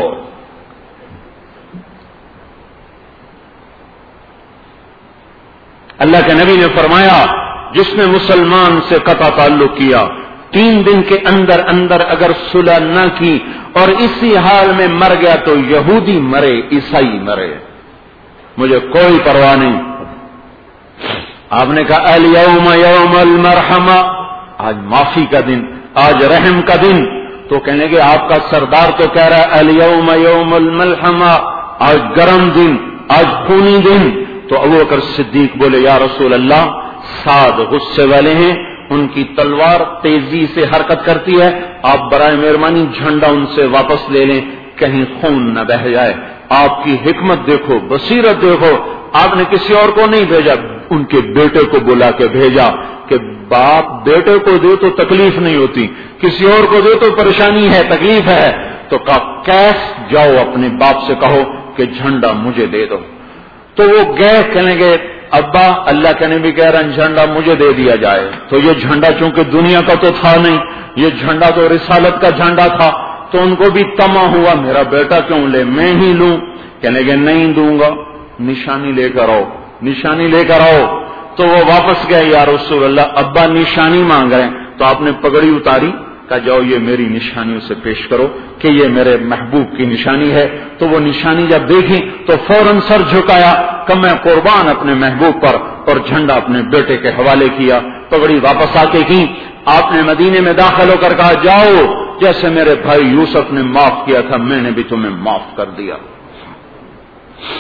اللہ کے نبی نے فرمایا جس نے مسلمان سے قطع تعلق کیا 3 دن کے اندر اندر اگر صلح نہ کی اور اسی حال میں مر گیا تو یہودی مرے، عیسائی مرے، مجھے کوئی پرواہ نہیں. آپ نے کہا الیوم یوم المرحمہ، آج معافی کا دن، آج رحم کا دن. تو کہنے کہ آپ کا سردار تو کہہ رہا ہے الیوم یوم الملحمہ، آج گرم دن، آج خونی دن. تو ابوبکر صدیق بولے یا رسول اللہ سعد غصے والے ہیں، ان کی تلوار تیزی سے حرکت کرتی ہے، آپ برائے مہربانی جھنڈا ان سے واپس لے لیں کہیں خون نہ بہہ جائے. آپ کی حکمت دیکھو، بصیرت دیکھو، آپ نے کسی اور کو نہیں بھیجا، ان کے بیٹے کو بلا کے بھیجا کہ باپ بیٹے کو دے تو تکلیف نہیں ہوتی، کسی اور کو دے تو پریشانی ہے، تکلیف ہے. تو کہا کیس جاؤ اپنے باپ سے کہو کہ جھنڈا مجھے دے دو. تو وہ گئے، کہنے گے ابا اللہ کے نبی کہہ رہا جھنڈا مجھے دے دیا جائے. تو یہ جھنڈا چونکہ دنیا کا تو تھا نہیں، یہ جھنڈا تو رسالت کا جھنڈا تھا. تو ان کو بھی تما ہوا میرا بیٹا کیوں لے، میں ہی لوں. کہنے گے نہیں دوں گا، نشانی لے کر آؤ، نشانی لے کر آؤ. تو وہ واپس گئے یا رسول اللہ ابا نشانی مانگ رہے ہیں. تو آپ نے پگڑی اتاری، کہا جاؤ یہ میری نشانیوں سے پیش کرو کہ یہ میرے محبوب کی نشانی ہے. تو وہ نشانی جب دیکھی تو فوراً سر جھکایا کہ میں قربان اپنے محبوب پر، اور جھنڈا اپنے بیٹے کے حوالے کیا. پگڑی واپس آ کے کی. آپ نے مدینے میں داخل ہو کر کہا جاؤ جیسے میرے بھائی یوسف نے معاف کیا تھا میں نے بھی تمہیں معاف کر دیا.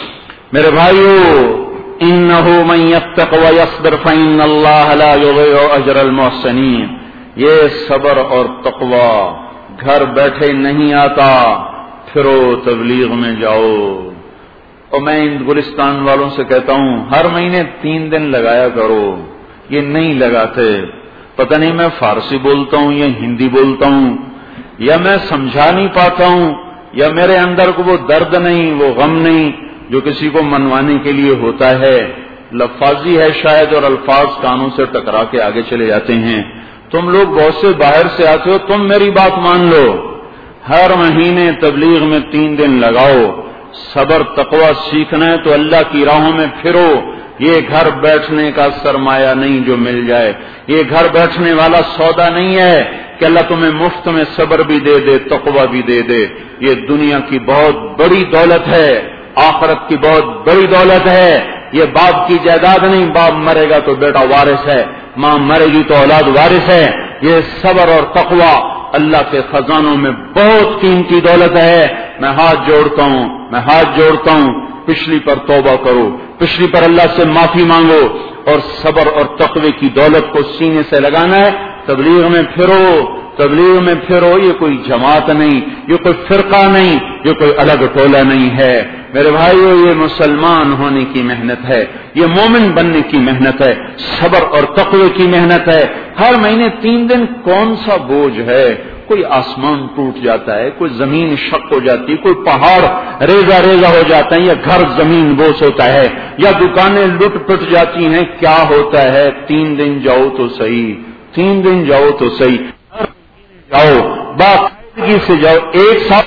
میرے بھائیو، انہ من یتق ویصبر فإن اللہ لا یضیع اجر المحسنین، یہ صبر اور تقوی گھر بیٹھے نہیں آتا، پھرو تبلیغ میں جاؤ۔ اور میں ان گلستان والوں سے کہتا ہوں ہر مہینے 3 دن لگایا کرو، یہ نہیں لگاتے۔ پتہ نہیں میں فارسی بولتا ہوں یا ہندی بولتا ہوں، یا میں سمجھا نہیں پاتا ہوں، یا میرے اندر کو وہ درد نہیں، وہ غم نہیں جو کسی کو منوانے کے لیے ہوتا ہے۔ لفاظی ہے شاید، اور الفاظ کانوں سے ٹکرا کے آگے چلے جاتے ہیں۔ تم لوگ بہت سے باہر سے آتے ہو، تم میری بات مان لو، ہر مہینے تبلیغ میں 3 دن لگاؤ۔ صبر تقوی سیکھنا ہے تو اللہ کی راہوں میں پھرو۔ یہ گھر بیٹھنے کا سرمایہ نہیں جو مل جائے، یہ گھر بیٹھنے والا سودا نہیں ہے کہ اللہ تمہیں مفت میں صبر بھی دے دے، تقوی بھی دے دے۔ یہ دنیا کی بہت بڑی دولت ہے، آخرت کی بہت بڑی دولت ہے۔ یہ باپ کی جائیداد نہیں، باپ مرے گا تو بیٹا وارث ہے، ماں مرے گی تو اولاد وارث ہے۔ یہ صبر اور تقوی اللہ کے خزانوں میں بہت قیمتی دولت ہے۔ میں ہاتھ جوڑتا ہوں، پچھلی پر توبہ کرو، پچھلی پر اللہ سے معافی مانگو، اور صبر اور تقوی کی دولت کو سینے سے لگانا ہے۔ تبلیغ میں پھرو، یہ کوئی جماعت نہیں، یہ کوئی فرقہ نہیں، یہ کوئی الگ ٹولہ نہیں ہے۔ میرے بھائیو، یہ مسلمان ہونے کی محنت ہے، یہ مومن بننے کی محنت ہے، صبر اور تقوی کی محنت ہے۔ ہر مہینے 3 دن کون سا بوجھ ہے؟ کوئی آسمان ٹوٹ جاتا ہے، کوئی زمین شق ہو جاتی ہے، کوئی پہاڑ ریزہ ہو جاتا ہے، یا گھر زمین بوس ہوتا ہے، یا دکانیں لٹ پٹ جاتی ہیں، کیا ہوتا ہے؟ 3 دن جاؤ تو صحیح، 3 دن جاؤ تو صحیح، جاؤ باقاعدگی سے جاؤ۔ ایک ساتھ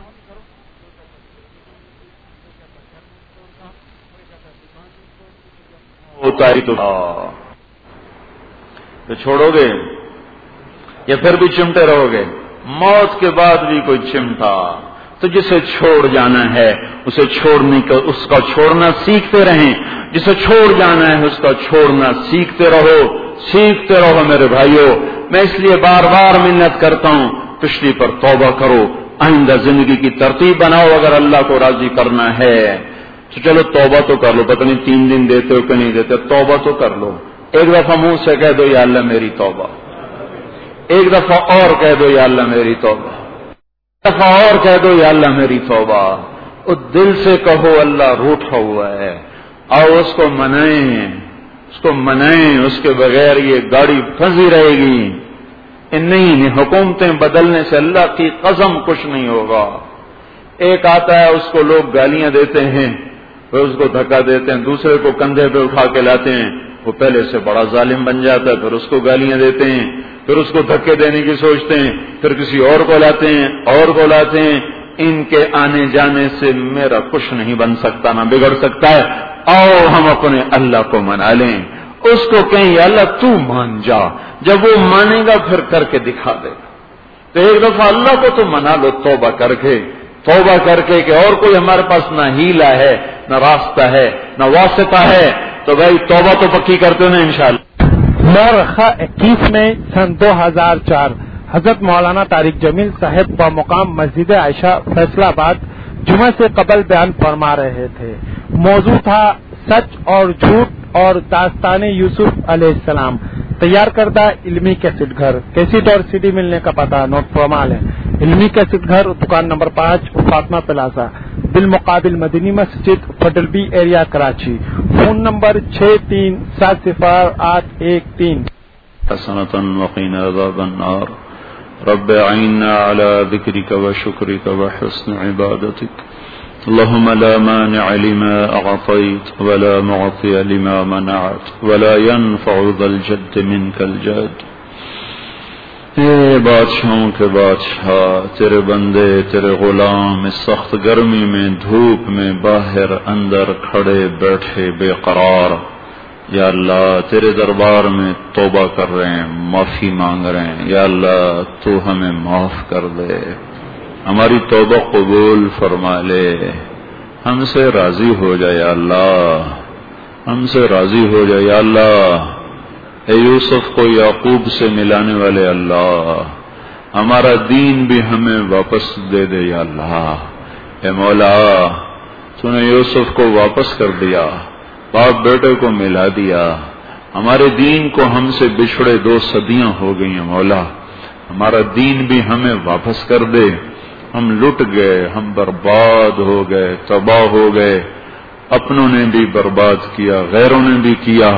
ہوتا ہے تو چھوڑو گے یا پھر بھی چمٹے رہو گے؟ موت کے بعد بھی کوئی چمٹا، تو جسے چھوڑ جانا ہے اسے اس کا چھوڑنا سیکھتے رہیں، جسے چھوڑ جانا ہے اس کا چھوڑنا سیکھتے رہو میرے بھائیو۔ میں اس لیے بار بار منت کرتا ہوں، پچھلی پر توبہ کرو، آئندہ زندگی کی ترتیب بناؤ اگر اللہ کو راضی کرنا ہے تو۔ چلو توبہ تو کر لو، پتہ نہیں 3 دن دیتے ہو کہ نہیں دیتے، توبہ تو کر لو۔ ایک دفعہ منہ سے کہہ دو یا اللہ میری توبہ، ایک دفعہ اور کہہ دو یا اللہ میری توبہ، ایک دفعہ اور کہہ دو یا اللہ میری توبہ۔ اور دل سے کہو اللہ روٹھا ہوا ہے، اور اس کو منائیں، اس کے بغیر یہ گاڑی پھنسی رہے گی۔ نہیں، حکومتیں بدلنے سے اللہ کی قسم کچھ نہیں ہوگا۔ ایک آتا ہے، اس کو لوگ گالیاں دیتے ہیں، پھر اس کو دھکا دیتے ہیں، دوسرے کو کندھے پہ اٹھا کے لاتے ہیں، وہ پہلے سے بڑا ظالم بن جاتا ہے، پھر اس کو گالیاں دیتے ہیں، پھر اس کو دھکے دینے کی سوچتے ہیں، پھر کسی اور کو لاتے ہیں۔ ان کے آنے جانے سے میرا کچھ نہیں بن سکتا، نہ بگڑ سکتا ہے۔ آؤ ہم اپنے اللہ کو منا لیں، اس کو کہیں یا اللہ تو مان جا، جب وہ مانے گا پھر کر کے دکھا دے گا۔ تو ایک دفعہ اللہ کو تو منا لو توبہ کر کے کہ اور کوئی ہمارے پاس نہ ہیلا ہے، نہ راستہ ہے، نہ واسطہ ہے، تو بھائی توبہ تو پکی کرتے ہیں انشاءاللہ۔ مورخہ 21 میں سن 2004 حضرت مولانا طارق جمیل صاحب بمقام مسجد عائشہ فیصلہ آباد جمعہ سے قبل بیان فرما رہے تھے۔ موضوع تھا سچ اور جھوٹ اور داستان یوسف علیہ السلام۔ تیار کردہ علمی کیسٹ گھر، کیسٹ اور CD ملنے کا پتہ نوٹ فرما لیں۔ علمی کیسٹ گھر، دکان نمبر 5، فاطمہ پلازا، بالمقابل مدنی مسجد، federal B area, Karachi. Phone number 63700813۔ حسنة وقنا عذاب النار رب اعنا على ذكرك وشكرك وحسن عبادتك اللهم لا مانع لما أعطيت ولا معطي لما منعت ولا ينفع ذا الجد منك الجد۔ اے بادشاہوں کے بادشاہ، تیرے بندے، تیرے غلام اس سخت گرمی میں، دھوپ میں، باہر اندر کھڑے بیٹھے بے قرار، یا اللہ تیرے دربار میں توبہ کر رہے ہیں، معافی مانگ رہے ہیں، یا اللہ تو ہمیں معاف کر دے، ہماری توبہ قبول فرما لے، ہم سے راضی ہو جائے یا اللہ، ہم سے راضی ہو جائے یا اللہ۔ اے یوسف کو یعقوب سے ملانے والے اللہ، ہمارا دین بھی ہمیں واپس دے دے یا اللہ۔ اے مولا تو نے یوسف کو واپس کر دیا، باپ بیٹے کو ملا دیا. ہمارے دین کو ہم سے بچھڑے 2 صدیاں ہو گئی ہیں مولا، ہمارا دین بھی ہمیں واپس کر دے. ہم لٹ گئے، ہم برباد ہو گئے، تباہ ہو گئے، اپنوں نے بھی برباد کیا، غیروں نے بھی کیا.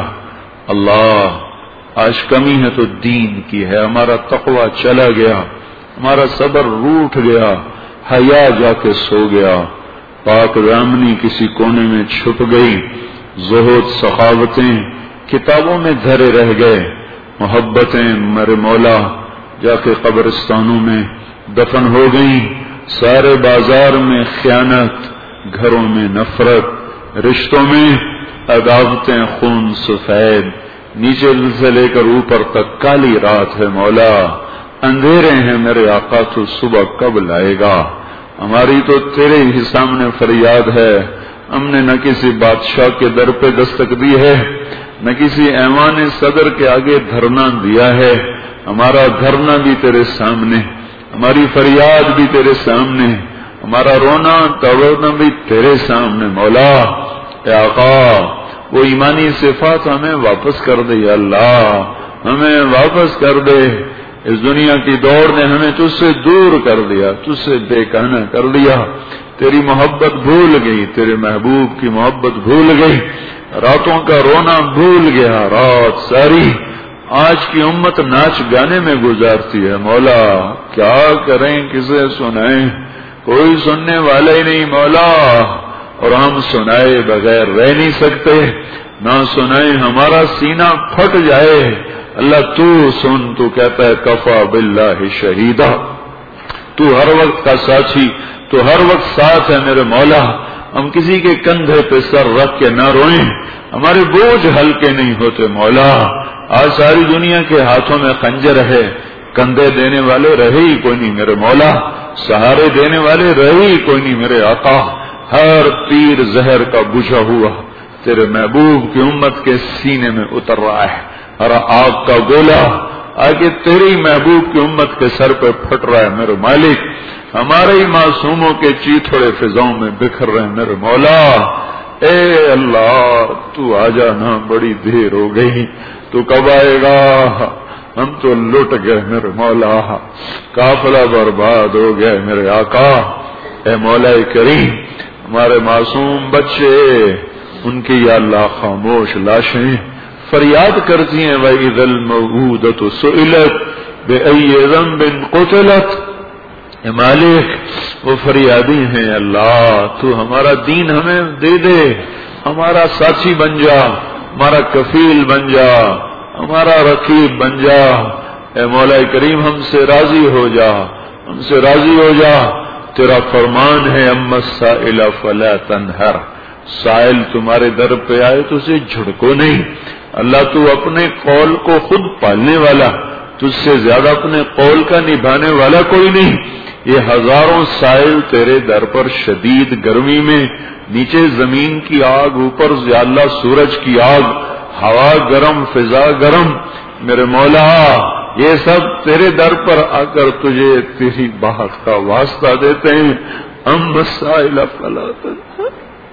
اللہ آج کمی ہے تو دین کی ہے. ہمارا تقوی چلا گیا، ہمارا صبر روٹھ گیا، حیا جا کے سو گیا، پاک دامنی کسی کونے میں چھپ گئی، زہد سخاوتیں کتابوں میں دھرے رہ گئے، محبتیں میرے مولا جا کے قبرستانوں میں دفن ہو گئیں. سارے بازار میں خیانت، گھروں میں نفرت، رشتوں میں عداوتیں خون سفید، نیچے سے لے کر اوپر تک کالی رات ہے مولا. اندھیرے ہیں میرے آقا، تو صبح کب لائے گا؟ ہماری تو تیرے ہی سامنے فریاد ہے. ہم نے نہ کسی بادشاہ کے در پہ دستک دی ہے، نہ کسی ایوان صدر کے آگے دھرنا دیا ہے. ہمارا دھرنا بھی تیرے سامنے، ہماری فریاد بھی تیرے سامنے، ہمارا رونا توڑنا بھی تیرے سامنے مولا. اے آقا وہ ایمانی صفات ہمیں واپس کر دے یا اللہ، ہمیں واپس کر دے. اس دنیا کی دوڑ نے ہمیں تجھ سے دور کر دیا، تجھ سے بےگانہ کر دیا. تیری محبت بھول گئی، تیرے محبوب کی محبت بھول گئی، راتوں کا رونا بھول گیا. رات ساری آج کی امت ناچ گانے میں گزارتی ہے مولا. کیا کریں، کسے سنائیں؟ کوئی سننے والا ہی نہیں مولا. اور ہم سنائے بغیر رہ نہیں سکتے، نہ سنائے ہمارا سینہ پھٹ جائے. اللہ تو سن، تو کہتا ہے کفا باللہ شہیدہ، تو ہر وقت کا ساتھی، تو ہر وقت ساتھ ہے میرے مولا. ہم کسی کے کندھے پہ سر رکھ کے نہ روئیں، ہمارے بوجھ ہلکے نہیں ہوتے مولا. آج ساری دنیا کے ہاتھوں میں خنجر ہے، کندھے دینے والے رہے ہی کوئی نہیں میرے مولا، سہارے دینے والے رہے ہی کوئی نہیں میرے آقا. ہر تیر زہر کا بجھا ہوا تیرے محبوب کی امت کے سینے میں اتر رہا ہے. ہر آگ کا گولا آگے تیری محبوب کی امت کے سر پہ پھٹ رہا ہے میرے مالک. ہمارے ہی معصوموں کے چیتھڑے فضاؤں میں بکھر رہے ہیں میرے مولا. اے اللہ تو آ جانا، بڑی دیر ہو گئی، تو کب آئے گا؟ ہم تو لٹ گئے میرے مولا، قافلہ برباد ہو گئے میرے آقا. اے مولا کریم، ہمارے معصوم بچے، ان کی یا اللہ خاموش لاشیں فریاد کرتی ہیں وَإِذَا الْمَوْءُودَةُ سُئِلَتْ بِأَيِّ ذَنبٍ قُتِلَتْ. اے مالک وہ فریادی ہیں. اللہ تو ہمارا دین ہمیں دے دے، ہمارا ساتھی بن جا، ہمارا کفیل بن جا، ہمارا رقیب بن جا. اے مولا کریم ہم سے راضی ہو جا، ہم سے راضی ہو جا. تیرا فرمان ہے اما السائل فلا تنہر، سائل تمہارے در پہ آئے تو اسے جھڑکو نہیں. اللہ تو اپنے قول کو خود پالنے والا، تجھ سے زیادہ اپنے قول کا نبھانے والا کوئی نہیں. یہ ہزاروں سائل تیرے در پر شدید گرمی میں، نیچے زمین کی آگ، اوپر یا اللہ سورج کی آگ، ہوا گرم، فضا گرم میرے مولا، یہ سب تیرے در پر آ کر تجھے تیری بات کا واسطہ دیتے ہیں. ام السائل فلا تنہر،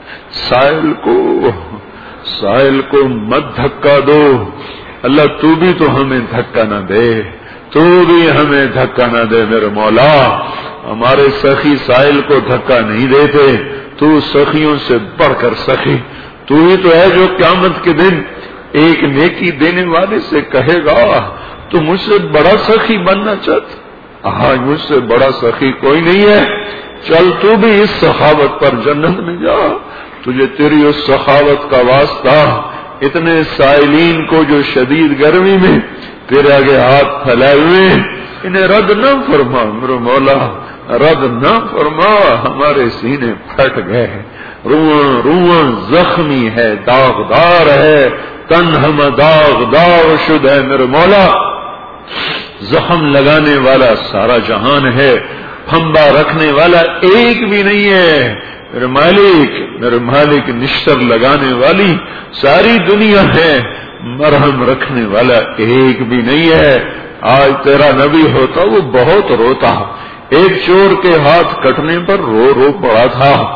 سائل کو مت دھکا دو. اللہ تو بھی تو ہمیں دھکا نہ دے، تو بھی ہمیں دھکا نہ دے میرے مولا. ہمارے سخی سائل کو دھکا نہیں دیتے، تو سخیوں سے بڑھ کر سخی، تو ہی تو ہے جو قیامت کے دن ایک نیکی دینے والے سے کہے گا تو مجھ سے بڑا سخی بننا چاہتا. آج مجھ سے بڑا سخی کوئی نہیں ہے. چل تو بھی اس سخاوت پر جنت میں جا. تجھے تیری اس سخاوت کا واسطہ، اتنے سائلین کو جو شدید گرمی میں تیرے آگے ہاتھ پھیلائے ہوئے، انہیں رد نہ فرما میرے مولا، رد نہ فرما. ہمارے سینے پھٹ گئے، روح زخمی ہے، داغدار ہے، تن ہم داغدار شد ہے میرے مولا. زخم لگانے والا سارا جہان ہے، پھنبا رکھنے والا ایک بھی نہیں ہے میرے مالک. نشتر لگانے والی ساری دنیا ہے، مرہم رکھنے والا ایک بھی نہیں ہے. آج تیرا نبی ہوتا وہ بہت روتا، ایک چور کے ہاتھ کٹنے پر رو پڑا تھا.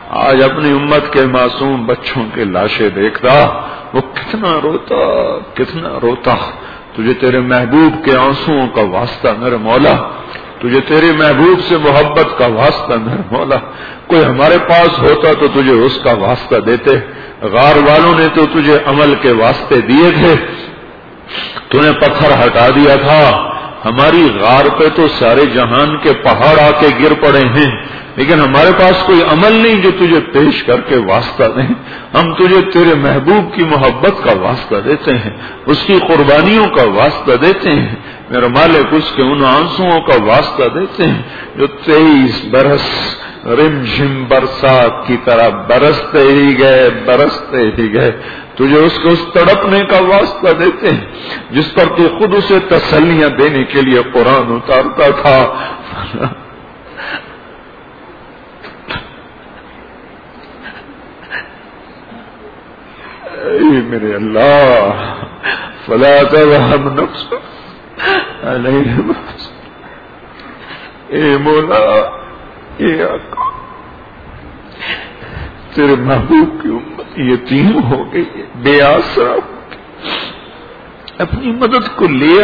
آج اپنی امت کے معصوم بچوں کے لاشیں دیکھتا وہ کتنا روتا تجھے تیرے محبوب کے آنسوؤں کا واسطہ میرے مولا، تجھے تیرے محبوب سے محبت کا واسطہ میرے مولا، کوئی ہمارے پاس ہوتا تو تجھے اس کا واسطہ دیتے، غار والوں نے تو تجھے عمل کے واسطے دیے تھے، تو نے پتھر ہٹا دیا تھا، ہماری غار پہ تو سارے جہان کے پہاڑ آ کے گر پڑے ہیں، لیکن ہمارے پاس کوئی عمل نہیں جو تجھے پیش کر کے واسطہ دیں، ہم تجھے تیرے محبوب کی محبت کا واسطہ دیتے ہیں، اس کی قربانیوں کا واسطہ دیتے ہیں، میرے مالک اس کے ان آنسوؤں کا واسطہ دیتے ہیں جو 23 برس رم جھم برسات کی طرح برستے ہی گئے، تجھے اس کو اس تڑپنے کا واسطہ دیتے ہیں جس پر تو خود اسے تسلیاں دینے کے لیے قرآن اتارتا تھا۔ اے میرے اللہ فلا ترحم نفس علیہم، اے مولا اے آقا تیرے محبوب کی امت یتیم ہو گئی ہے، بے آسرا ہو گئی، اپنی مدد کو لے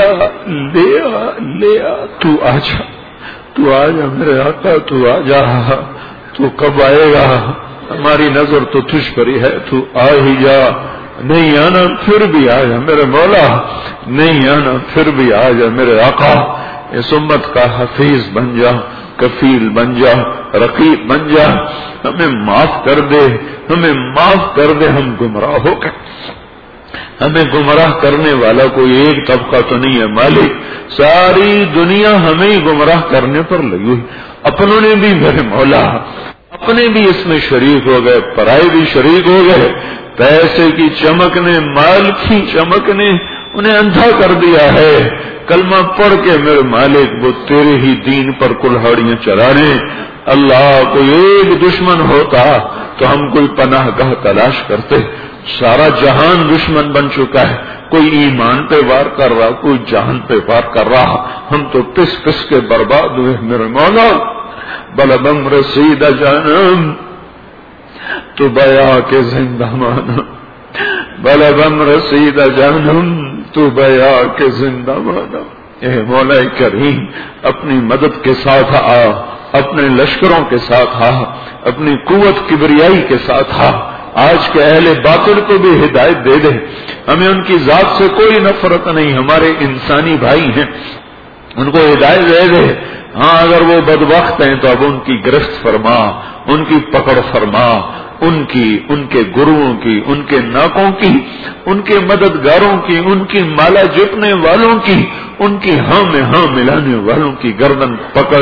آ تو آ جا میرے آقا، تو آ جا، تو کب آئے گا؟ ہماری نظر تو تجھ پر ہی ہے، تو آ ہی جا، نہیں آنا پھر بھی آ جا میرے مولا، نہیں آنا پھر بھی آ جا میرے آقا، اس امت کا حفیظ بن جا، کفیل بن جا، رقیب بن جا، ہمیں معاف کر دے، ہم گمراہ ہو گئے، ہمیں گمراہ کرنے والا کوئی ایک طبقہ تو نہیں ہے مالک، ساری دنیا ہمیں ہی گمراہ کرنے پر لگی ہوئی، اپنوں نے بھی میرے مولا اپنے بھی اس میں شریک ہو گئے، پرائے بھی شریک ہو گئے، پیسے کی چمک نے، مال کی چمک نے انہیں اندھا کر دیا ہے، کلمہ پڑھ کے میرے مالک وہ تیرے ہی دین پر کلہاڑیاں چلانے، اللہ کوئی ایک دشمن ہوتا تو ہم کوئی پناہ گاہ تلاش کرتے، سارا جہان دشمن بن چکا ہے، کوئی ایمان پہ وار کر رہا، کوئی جہان پہ وار کر رہا، ہم تو پس کے برباد ہوئے میرے مولا، بلبم رسید جانم تو بیا کے زندہ مانا، بلبم رسید جانم تو بیا کے زندہ مانا، اے مولا کریم اپنی مدد کے ساتھ آ، اپنے لشکروں کے ساتھ آ، اپنی قوت کبریائی کے ساتھ آ، آج کے اہل باطل کو بھی ہدایت دے دے، ہمیں ان کی ذات سے کوئی نفرت نہیں، ہمارے انسانی بھائی ہیں، ان کو ہدایت دے دے، ہاں اگر وہ بدبخت ہیں تو اب ان کی گرفت فرما، ان کی پکڑ فرما، ان کے گروؤں کی، ان کے ناکوں کی، ان کے مددگاروں کی، ان کی مالا جپنے والوں کی، ان کی ہاں میں ہاں ملانے والوں کی گردن پکڑ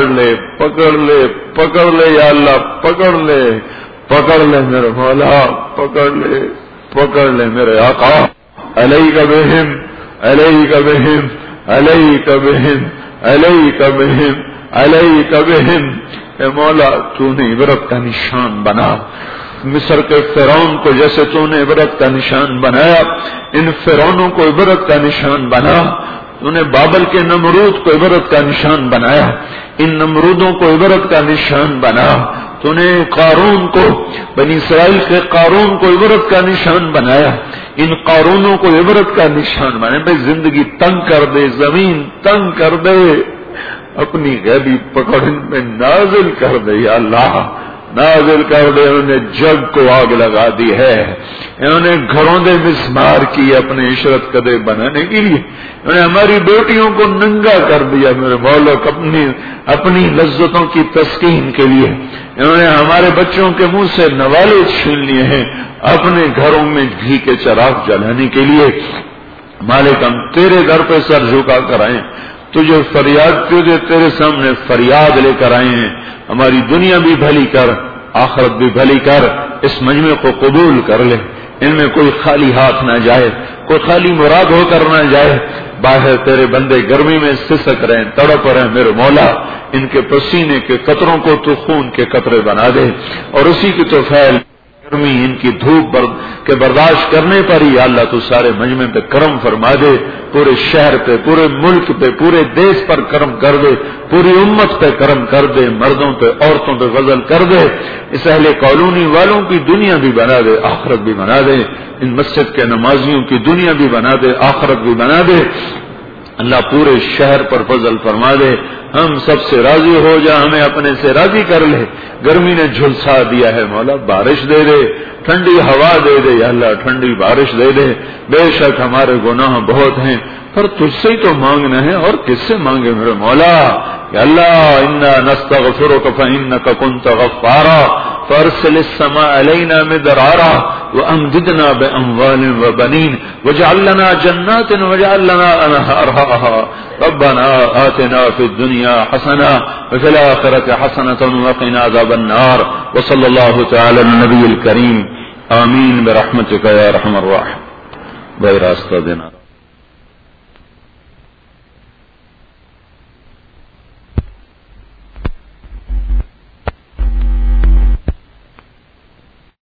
لے یا اللہ، پکڑ لے میرے مولا، پکڑ لے میرے آقا، علیک بہم علیک بہم علیک بہم علیک بہم علیک بہم، اے مولا تو نے عبرت کا نشان بنا، مصر کے فرعون کو جیسے تو نے عبرت کا نشان بنایا، ان فرعونوں کو عبرت کا نشان بنا، تو نے بابل کے نمرود کو عبرت کا نشان بنایا، ان نمرودوں کو عبرت کا نشان بنا، تو نے قارون کو، بنی اسرائیل کے قارون کو عبرت کا نشان بنایا، ان قارونوں کو عبرت کا نشان بنایا، بھائی زندگی تنگ کر دے، زمین تنگ کر دے، اپنی غیبی پکڑ میں نازل کر دے یا اللہ، نازل کر دے، انہوں نے جگ کو آگ لگا دی ہے، انہوں نے گھروں دے مسمار کی اپنے عشرت قدے بنانے کے لیے، انہوں نے ہماری بیٹیوں کو ننگا کر دیا میرے مولا اپنی لذتوں کی تسکین کے لیے، انہوں نے ہمارے بچوں کے منہ سے نوالے چھین لیے ہیں اپنے گھروں میں گھی کے چراغ جلانے کے لیے، مالک ہم تیرے در پہ سر جھکا کر آئے، تجھے تیرے سامنے فریاد لے کر آئے ہیں، ہماری دنیا بھی بھلی کر، آخرت بھی بھلی کر، اس مجمع کو قبول کر لے، ان میں کوئی خالی ہاتھ نہ جائے، کوئی خالی مراد ہو کر نہ جائے، باہر تیرے بندے گرمی میں سسک رہے، تڑپ رہے میرے مولا، ان کے پسینے کے قطروں کو تو خون کے قطرے بنا دے، اور اسی کی تو فعل گرمی ان کی دھوپ کے برداشت کرنے پر ہی اللہ تو سارے مجمع پہ کرم فرما دے، پورے شہر پہ، پورے ملک پہ، پورے دیش پر کرم کر دے، پوری امت پہ کرم کر دے، مردوں پہ عورتوں پہ فضل کر دے، اس اہل کالونی والوں کی دنیا بھی بنا دے، آخرت بھی بنا دے، ان مسجد کے نمازیوں کی دنیا بھی بنا دے، آخرت بھی بنا دے، اللہ پورے شہر پر فضل فرما دے، ہم سب سے راضی ہو جا، ہمیں اپنے سے راضی کر لے، گرمی نے جھلسا دیا ہے مولا بارش دے دے، ٹھنڈی ہوا دے دے یا اللہ ٹھنڈی بارش دے دے، بے شک ہمارے گناہ بہت ہیں پر تجھ سے ہی تو مانگنا ہے، اور کس سے مانگے میرے مولا؟ یا اللہ انا نستغفرک فانک کنت غفارا فارسل السماء علینا مدرارا وامددنا باموال وبنین واجعل لنا جنات واجعل لنا انہارا ربنا آتنا فی الدنیا حسنہ وفی الآخرۃ حسنۃ وقنا عذاب النار وصلی اللہ تعالی علی النبی الکریم آمین برحمتک یا ارحم الراحمین۔ بھائی راستہ دینا۔